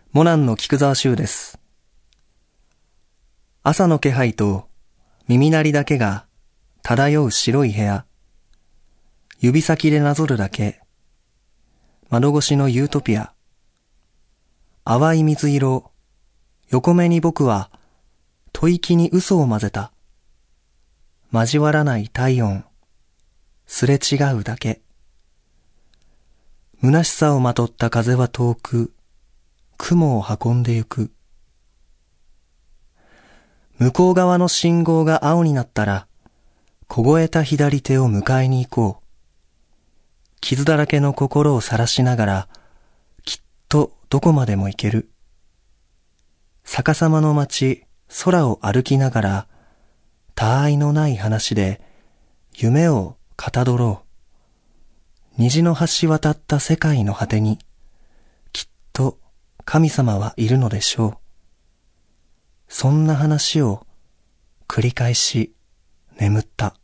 モナンの菊沢修です。朝の気配と耳鳴りだけが漂う白い部屋。指先でなぞるだけ。窓越しのユートピア。淡い水色。横目に僕は吐息に嘘を混ぜた。交わらない体温。すれ違うだけ。虚しさをまとった風は遠く、雲を運んでゆく。向こう側の信号が青になったら、凍えた左手を迎えに行こう。傷だらけの心を晒しながら、きっとどこまでも行ける。逆さまの街、空を歩きながら、他愛のない話で、夢をかたどろう。虹の橋渡った世界の果てに、きっと神様はいるのでしょう。そんな話を繰り返し眠った。